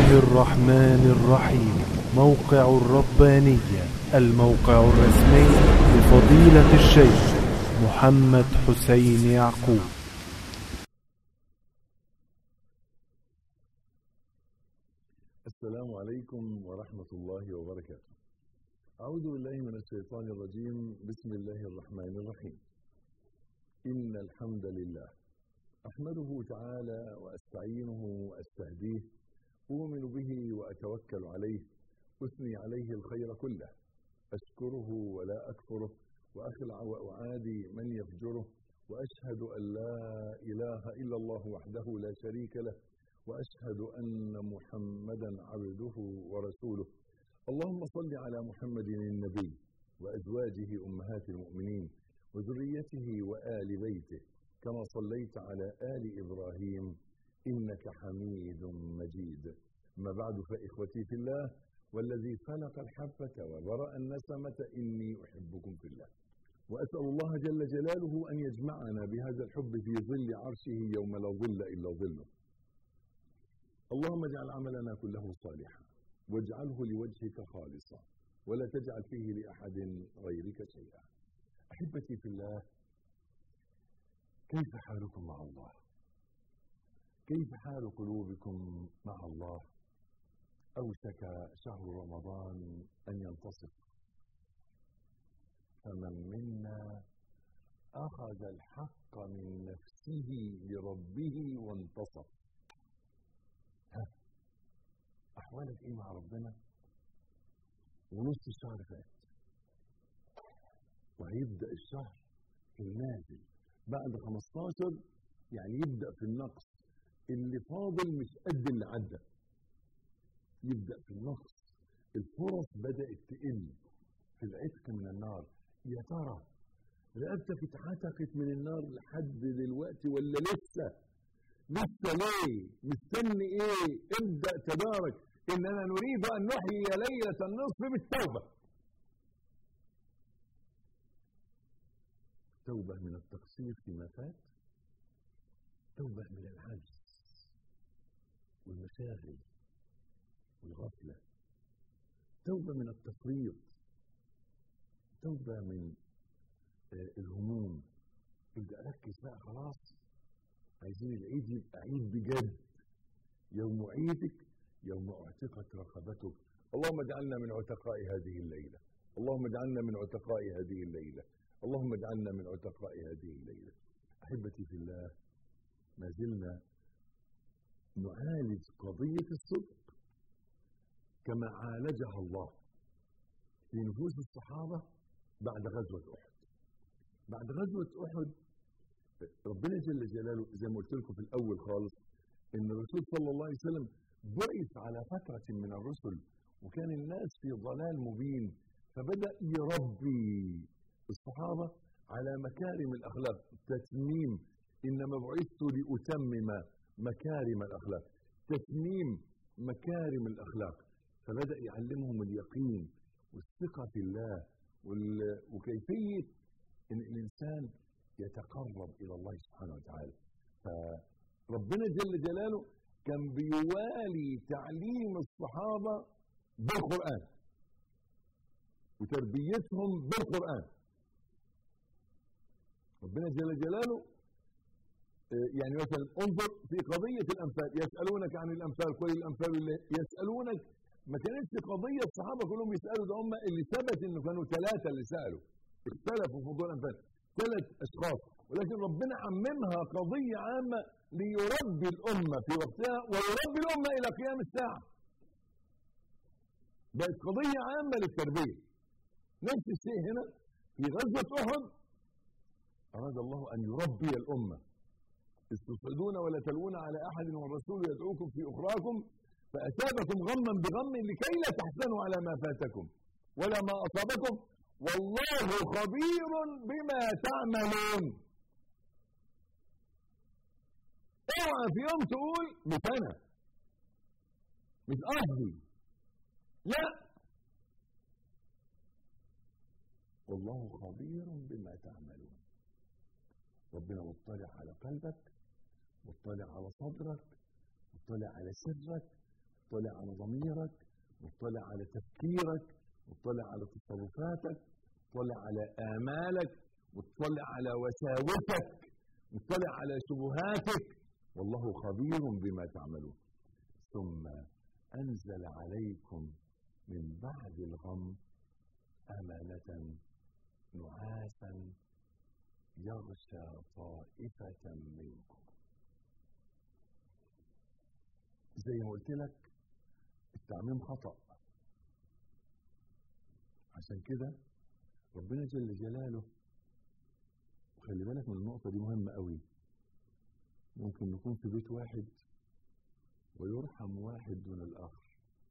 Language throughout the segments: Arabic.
الله الرحمن الرحيم. موقع الربانية، الموقع الرسمي لفضيلة الشيخ محمد حسين يعقوب. السلام عليكم ورحمة الله وبركاته. أعوذ بالله من الشيطان الرجيم. بسم الله الرحمن الرحيم. إن الحمد لله أحمده تعالى وأستعينه وأستهديه، أؤمن به وأتوكل عليه، أثني عليه الخير كله، أشكره ولا أكفره، وأخلع وأعادي من يفجره، وأشهد أن لا إله إلا الله وحده لا شريك له، وأشهد أن محمدا عبده ورسوله. اللهم صل على محمد النبي وأزواجه أمهات المؤمنين وذريته وآل بيته كما صليت على آل إبراهيم إنك حميد مجيد. ما بعد، فإخوتي في الله والذي خلق الحبة وبرأ النسمة إني أحبكم في الله، وأسأل الله جل جلاله أن يجمعنا بهذا الحب في ظل عرشه يوم لا ظل إلا ظله. اللهم اجعل عملنا كله صالحا واجعله لوجهك خالصا ولا تجعل فيه لأحد غيرك شيئا. أحبتي في الله، كيف حالكم مع الله؟ كيف حال قلوبكم مع الله؟ أوشك شهر رمضان أن ينتصف، فمن منا أخذ الحق من نفسه لربه وانتصف. أحوالك إيه مع ربنا؟ ونص الشهر فات وهيبدأ الشهر في النازل بعد 15، يعني يبدأ في النقص، اللي فاضل مش قد اللي عدى، يبدأ في النقص، الفرص بدأت تقل في العتق من النار. يا ترى رقبتك اتعتقت من النار لحد دلوقتي ولا لسه ليه؟ مستني ايه؟ ابدأ تدارك. اننا نريد ان نحيي ليلة النصف بالتوبة، توبة من التقصير فيما فات، توبة من العجز والمشاغل والغفلة، توبة من التفريط، توبة من الهموم. ابدأ ركز بقى، خلاص عايزين العيد يبقى عيد بجد، يوم عيدك يوم اعتقت رقبتك. اللهم اجعلنا من عتقاء هذه الليلة، اللهم اجعلنا من عتقاء هذه الليلة، اللهم اجعلنا من عتقاء هذه الليلة. أحبتي في الله، ما زلنا نعالج قضية الصدق كما عالجها الله في نفوس الصحابة بعد غزوة أحد. بعد غزوة أحد ربنا جل جلاله زي ما قلت لكم في الأول خالص إن الرسول صلى الله عليه وسلم بعث على فترة من الرسل وكان الناس في ضلال مبين، فبدأ يربي الصحابة على مكارم الأخلاق. تتميم، إنما بعثت لأتمم مكارم الأخلاق، تتميم مكارم الأخلاق. فبدأ يعلمهم اليقين والثقة في الله وكيفية إن الإنسان يتقرب إلى الله سبحانه وتعالى. فربنا جل جلاله كان بيوالي تعليم الصحابة بالقرآن وتربيتهم بالقرآن. ربنا جل جلاله يعني مثلا انظر في قضية الأنفال، يسألونك عن الأنفال قل الأنفال اللي يسألونك. ما كانتش قضية الصحابة كلهم يسألوا، ده هم اللي ثبت انه كانوا 3 اللي سألوا، اختلفوا في موضوع الأنفال 3 أشخاص، ولكن ربنا عممها قضية عامة ليربي الأمة في وقتها ويربي الأمة إلى قيام الساعة. بقت قضية عامة للتربية. نفس الشيء هنا في غزوة أحد، أراد الله أن يربي الأمة. إذ تصعدون ولا تلوون على أحد والرسول يدعوكم في أخراكم فأتابكم غما بغم لكي لا تحزنوا على ما فاتكم ولا ما أصابكم والله خبير بما تعملون. اوعى في يوم تقول مش أنا، مش قصدي، لا، والله خبير بما تعملون. ربنا مطلع على قلبك، مطلع على صدرك، مطلع على سرك، مطلع على ضميرك، مطلع على تفكيرك، مطلع على تصرفاتك، مطلع على آمالك، مطلع على وساوسك، مطلع على شبهاتك، والله خبير بما تعملون. ثم أنزل عليكم من بعد الغم أمانة نعاسا يغشى طائفة منكم. زي ما قلت لك التعميم خطأ، عشان كده ربنا جل جلاله، وخلي بالك من النقطة دي مهمة قوي، ممكن نكون في بيت واحد ويرحم واحد دون الآخر،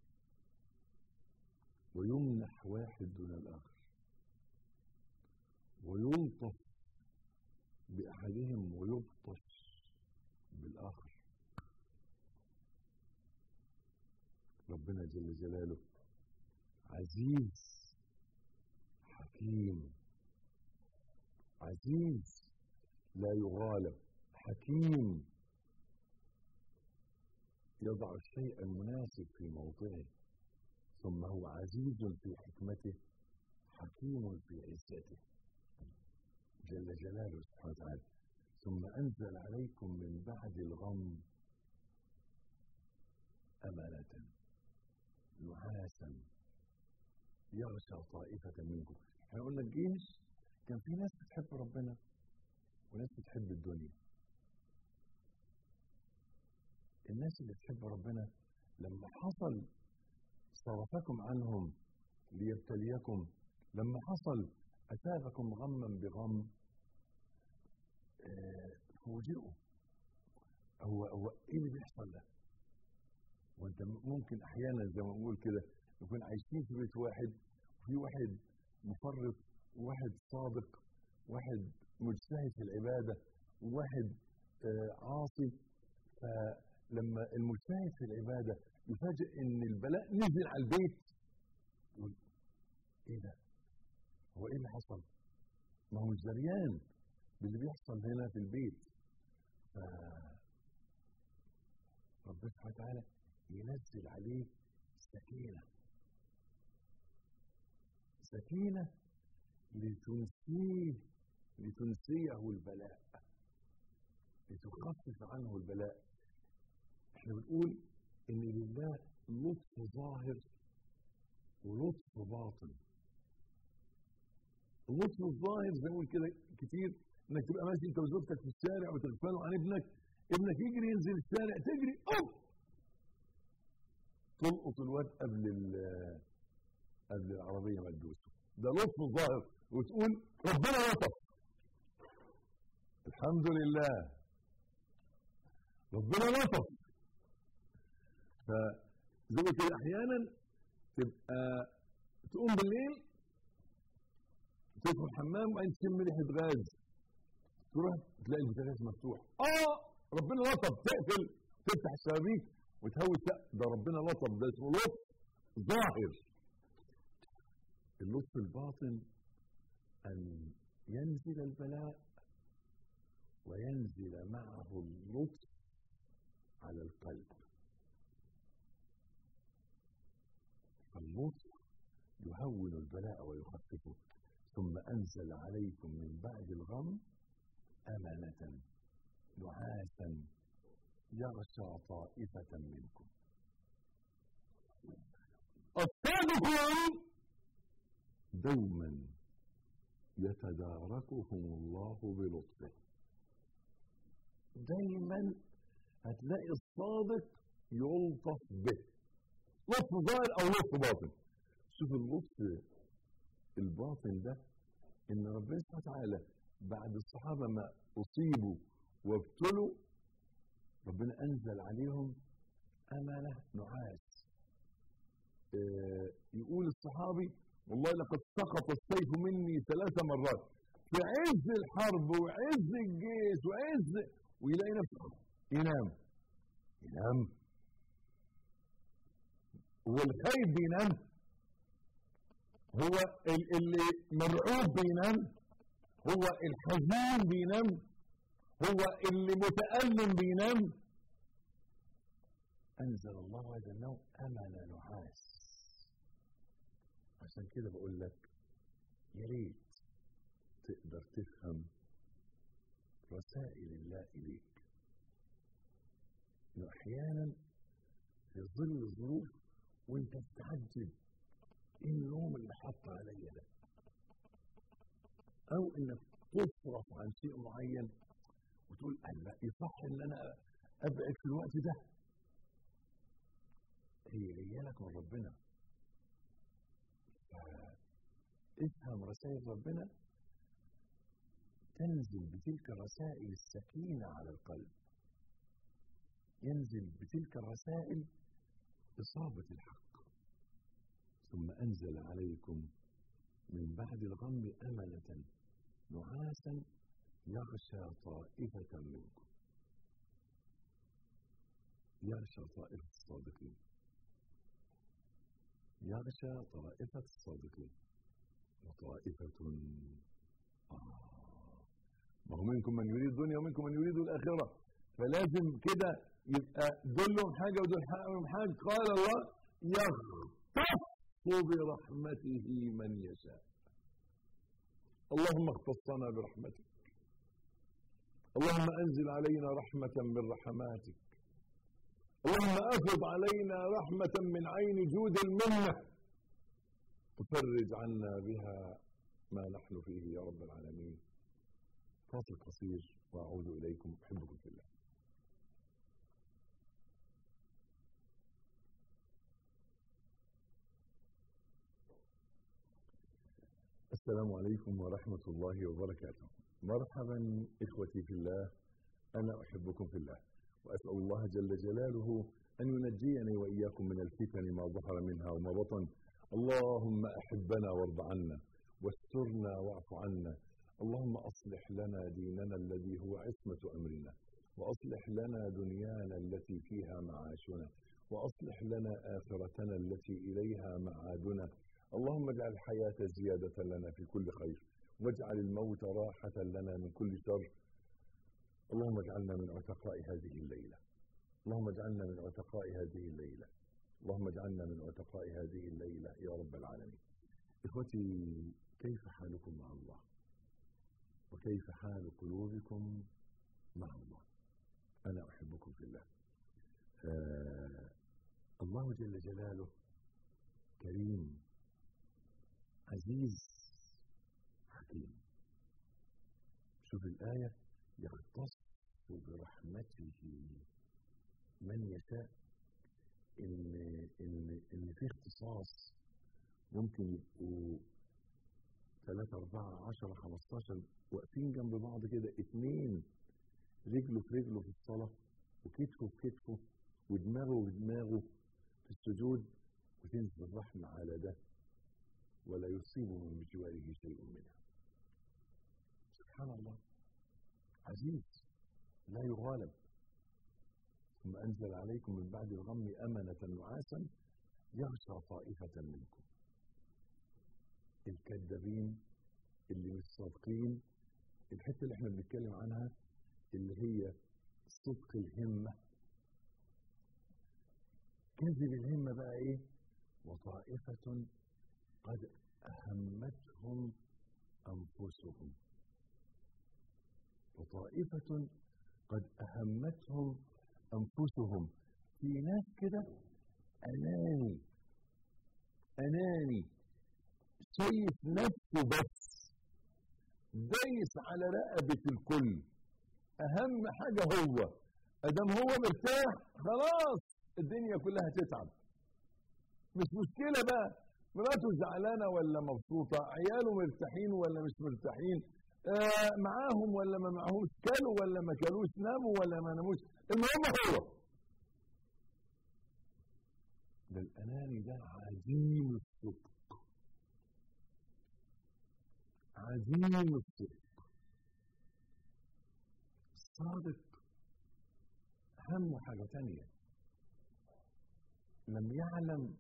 ويمنح واحد دون الآخر، ويلطف بأحدهم ويبطش بالآخر. ربنا جل جلاله عزيز حكيم، عزيز لا يغالب، حكيم يضع الشيء المناسب في موضعه، ثم هو عزيز في حكمته حكيم في عزته جل جلاله سبحانه وتعالى. ثم أنزل عليكم من بعد الغم أمانة نعاسا يغشى طائفة منكم. احنا قلنا الجيش كان في ناس بتحب ربنا وناس بتحب الدنيا. الناس اللي بتحب ربنا لما حصل صرفكم عنهم ليبتليكم، لما حصل أتابكم غما بغم، فوجئوا هو ايه اللي بيحصل ده؟ وانت ممكن احيانا زي ما نقول كده نكون عايشين في بيت واحد، وفي واحد مفرط وواحد صادق، واحد مجتهد في العبادة وواحد عاصي. فلما المجتهد في العبادة يفاجئ ان البلاء نزل على البيت، يقول ايه ده؟ هو ايه اللي حصل؟ ما هو مش دريان باللي بيحصل هنا في البيت. ربنا سبحانه وتعالى ينزل عليه سكينة، سكينة لتنسيه البلاء، لتخفف عنه البلاء. احنا بنقول ان لله لطف ظاهر ولطف باطن. اللطف الظاهر زي ما نقول كده كتير، انك تبقى ماشي انت وزوجتك في الشارع وتغفلوا عن ابنك يجري ينزل الشارع، تجري تلقط الواد قبل العربيه ما تدوسه. ده لطف ظاهر، وتقول ربنا لطف، الحمد لله ربنا لطف. فزي كده احيانا تبقى تقوم بالليل تدخل الحمام وبعدين تشم ريحه غاز، تروح تلاقي البوتاجاز مفتوح، ربنا لطف، تقفل تفتح الشبابيك وتهوي. ده ربنا لطف، ده اسمه لطف ظاهر. اللطف الباطن ان ينزل البلاء وينزل معه اللطف على القلب. فاللطف يهون البلاء ويخففه. ثم أنزل عليكم من بعد الغم أمانة نعاسا يغشى طائفة منكم. الصادقون دوما يتداركهم الله بلطفه. دايما هتلاقي الصادق يلطف به، لطف ظاهر او لطف باطن. شوف اللطف الباطن ده، ان ربنا سبحانه وتعالى بعد الصحابه ما اصيبوا وابتلوا ربنا انزل عليهم امانه نعاس. يقول الصحابي والله لقد سقط السيف مني 3 مرات في عز الحرب وعز الجيش ويلاقي نفسه ينام. هو الخايف بينام، هو اللي مرعوب بينام، هو الحزين بينام، هو اللي متألم بينام. أنزل الله هذا النوم أمن نعاس. عشان كده بقول لك يا ريت تقدر تفهم رسائل الله إليك. إنه أحيانا في ظل الظروف وأنت تتعجب إيه النوم اللي حط عليا ده، أو إنك تصرف عن شيء معين وتقول لا يصح إن أنا أبعد في الوقت ده. هي جاية لك من ربنا. افهم رسائل ربنا، تنزل بتلك الرسائل السكينة على القلب، ينزل بتلك الرسائل إصابة الحق. ثم أنزل عليكم من بعد الغم أمنة نعاسا يغشى طائفة منكم. يغشى طائفة الصادقين، يغشى طائفة الصادقين وطائفة ما هو منكم من يريد الدنيا ومنكم من يريد الآخرة، فلازم كده يبقى دلهم حاجة ودلهم حاجة. قال الله يختص برحمته من يشاء. اللهم اختصنا برحمتك، اللهم أنزل علينا رحمة من رحماتك، اللهم أفض علينا رحمة من عين جود المنة تفرج عنا بها ما نحن فيه يا رب العالمين. فاصل قصير وأعود إليكم. أحبكم في الله. السلام عليكم ورحمة الله وبركاته. مرحبا إخوتي في الله، أنا أحبكم في الله، وأسأل الله جل جلاله أن ينجيني وإياكم من الفتن ما ظهر منها وما بطن. اللهم أحبنا وارض عنا، واسترنا واعف عنا. اللهم أصلح لنا ديننا الذي هو عصمة أمرنا، وأصلح لنا دنيانا التي فيها معاشنا، وأصلح لنا آخرتنا التي إليها معادنا. اللهم اجعل الحياة زيادة لنا في كل خير، واجعل الموت راحة لنا من كل شر. اللهم اجعلنا من عتقاء هذه الليلة، اللهم اجعلنا من عتقاء هذه الليلة، اللهم اجعلنا من عتقاء هذه الليلة يا رب العالمين. إخوتي، كيف حالكم مع الله؟ وكيف حال قلوبكم مع الله؟ أنا أحبكم في الله. الله جل جلاله كريم عزيز حكيم. شوف الآية، يختص برحمته من يشاء. إن في اختصاص ممكن يبقوا 3 4 10 15 واقفين جنب بعض كده، 2 رجله في رجله في الصلاة، وكتفه في كتفه، ودماغه في دماغه في السجود، وتنزل الرحمة على ده ولا يصيب من بجواره شيء منها. سبحان الله، عزيز لا يغالب. ثم أنزل عليكم من بعد الغم أمنة نعاسا يغشى طائفة منكم. الكذابين اللي مش صادقين، الحتة اللي احنا بنتكلم عنها اللي هي صدق الهمة. كذب الهمة بقى ايه؟ وطائفة قد أهمتهم أنفسهم. وطائفة قد أهمتهم أنفسهم. في ناس كده أناني شايف نفسه بس، دايس على رقبة الكل. أهم حاجة هو أدام هو مرتاح خلاص الدنيا كلها تتعب. مش مشكلة بقى مراته زعلانة ولا مبسوطة، عياله مرتاحين ولا مش مرتاحين، معاهم ولا ما معاهمش، كلوا ولا ما كلوش، ناموا ولا ما ناموش، المهم هو ده. الأناني ده عديم الصدق، عديم الصدق. الصادق همه حاجة تانية. لم يعلم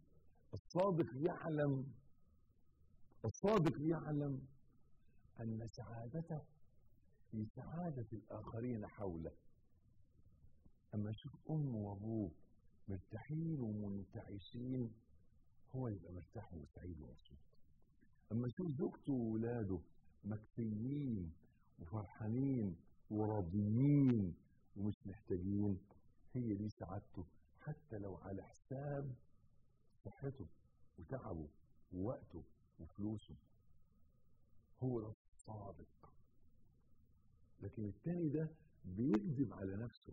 الصادق يعلم أن سعادته في سعادة الآخرين حوله. أما شوف أمه وأبوه مرتاحين ومنتعشين هو يبقى مرتاح وسعيد ومبسوط. اما يشوف زوجته وولاده مكفيين وفرحانين وراضيين ومش محتاجين، هي دي سعادته، حتى لو على حساب صحته وتعبه ووقته وفلوسه. هو ده الصادق. لكن التاني ده بيكذب على نفسه،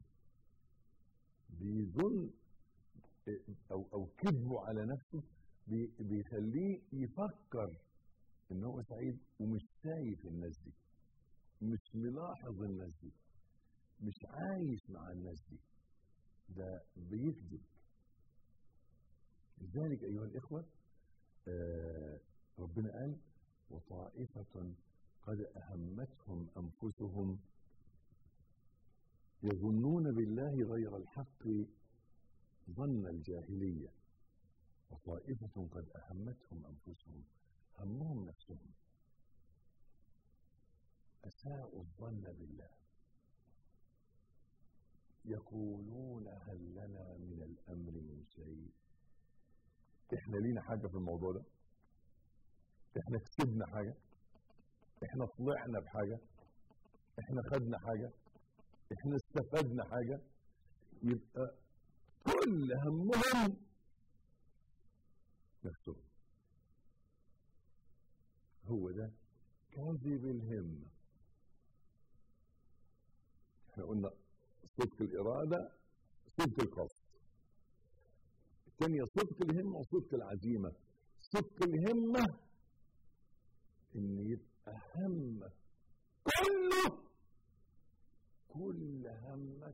بيظن او كذبه على نفسه بيخليه يفكر ان هو سعيد ومش شايف الناس دي، مش ملاحظ الناس دي، مش عايش مع الناس دي، ده بيكذب. لذلك ايها الاخوه ربنا قال وطائفة قد أهمتهم أنفسهم يظنون بالله غير الحق ظن الجاهلية، وطائفة قد أهمتهم أنفسهم، همهم نفسهم، أساءوا الظن بالله، يقولون هل لنا من الأمر من شيء. إحنا لينا حاجة في الموضوع ده؟ إحنا كسبنا حاجة؟ إحنا طلعنا بحاجة؟ إحنا خدنا حاجة؟ إحنا استفدنا حاجة؟ يبقى كل همهم نفسهم. هو ده كاذب الهمة. احنا قلنا صدق الإرادة، صدق القصد. الثانية صدق الهمة وصدق العزيمة. صدق الهمة إن يبقى همك كله، كل همك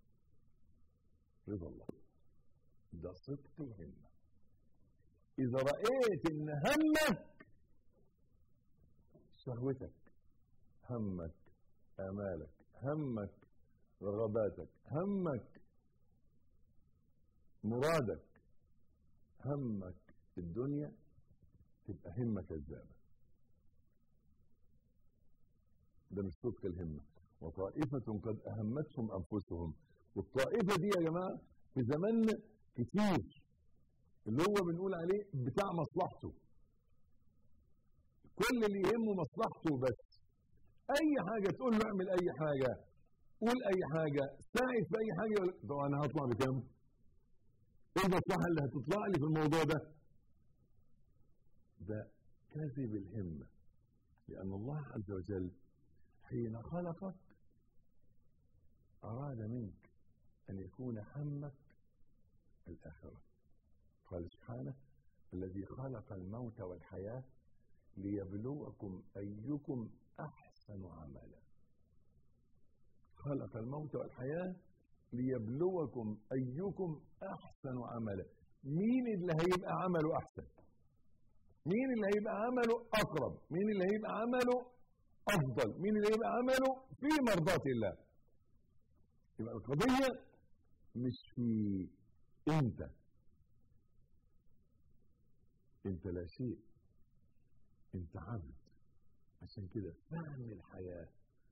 رضا الله. ده صدق الهمة. إذا رأيت إن همك شهوتك، همك آمالك، همك رغباتك، همك مرادك، همك الدنيا، تبقى همة كذابة. ده مش صدق الهمة. وطائفة قد أهمتهم أنفسهم. والطائفة دي يا جماعة في زماننا كتير اللي هو بنقول عليه بتاع مصلحته، كل اللي يهمه مصلحته بس. أي حاجة تقول له اعمل أي حاجة، قول أي حاجة، ساعد في أي حاجة. طبعا أنا هطلع بكام؟ إيه المصلحة اللي هتطلع لي في الموضوع ده؟ ده كذب الهمة. لأن الله عز وجل حين خلقك أراد منك أن يكون همك الآخرة. قال سبحانه الذي خلق الموت والحياة ليبلوكم أيكم أحسن عملا. خلق الموت والحياة ليبلوكم أيكم أحسن عملا. مين اللي هيبقى عمله أحسن؟ مين اللي هيبقى عمله أقرب؟ مين اللي هيبقى عمله أفضل؟ مين اللي هيبقى عمله في مرضاة الله؟ يبقى القضية مش في انت لا شيء، انت عبد. عشان كده فهم الحياة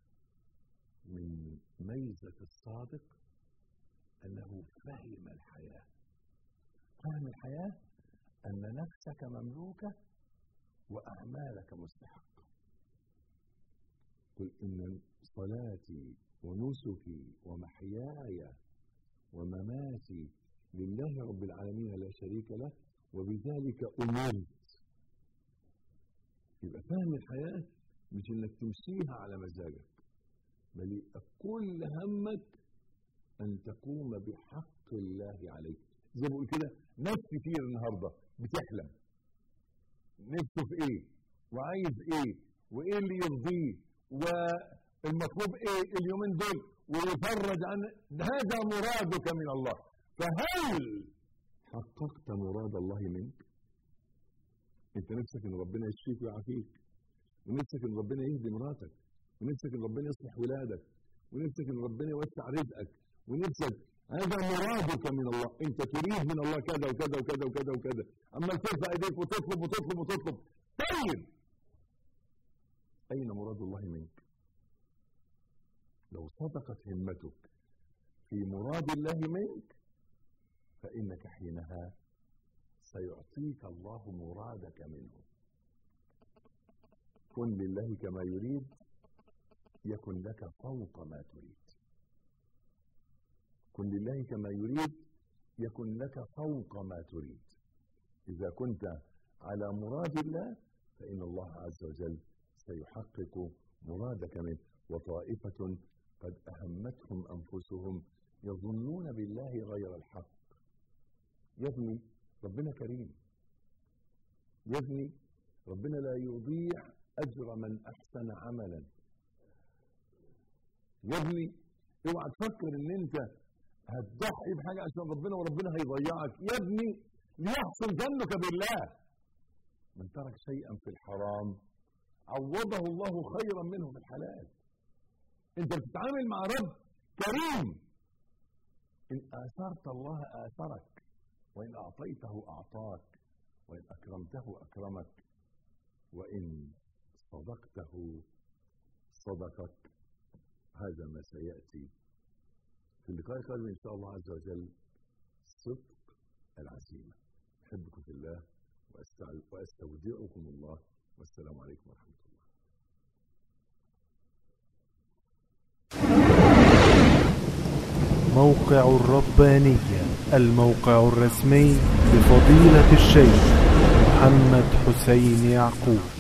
من ميزة الصادق أنه فهم الحياة. فهم الحياة أن نفسك مملوكة وأعمالك مستحقة. قل إن صلاتي ونسكي ومحياي ومماتي لله رب العالمين لا شريك له وبذلك أمرت. يبقى فهم الحياة مش إنك تمشيها على مزاجك، بل يبقى كل همك أن تقوم بحق الله عليك. زي ما بقول كده، ناس كتير النهارده بتحلم نفسه في إيه وعايز إيه وإيه اللي يرضيه والمطلوب إيه اليومين دول، ويفرج عن هذا مرادك من الله. فهل حققت مراد الله منك؟ انت نفسك ان ربنا يشفيك ويعافيك، ونفسك ان ربنا يهدي مراتك، ونفسك ان ربنا يصلح ولادك، ونفسك ان ربنا يوسع رزقك، ونفسك هذا مرادك من الله. انت تريد من الله كذا وكذا وكذا وكذا وكذا، اما ترفع ايديك وتطلب وتطلب وتطلب. طيب اين مراد الله منك؟ لو صدقت همتك في مراد الله منك فإنك حينها سيعطيك الله مرادك منه. كن لله كما يريد يكن لك فوق ما تريد. كن لله كما يريد يكن لك فوق ما تريد. إذا كنت على مراد الله فإن الله عز وجل سيحقق مرادك منه. وطائفة قد أهمتهم أنفسهم يظنون بالله غير الحق. يا ابني ربنا كريم، يا ابني ربنا لا يضيع أجر من أحسن عملا. يا ابني اوعى تفكر ان انت هتضحي بحاجة عشان ربنا وربنا هيضيعك. يا ابني ليحسن ظنك بالله. من ترك شيئا في الحرام عوضه الله خيرا منه في الحلال. انت بتتعامل مع رب كريم. ان آثرت الله آثرك، وإن أعطيته أعطاك، وإن أكرمته أكرمك، وإن صدقته صدقك. هذا ما سيأتي في اللقاء القادم إن شاء الله عز وجل. صدق العزيمة. أحبكم في الله وأستودعكم الله، والسلام عليكم ورحمة الله. موقع الربانية، الموقع الرسمي لفضيلة الشيخ محمد حسين يعقوب.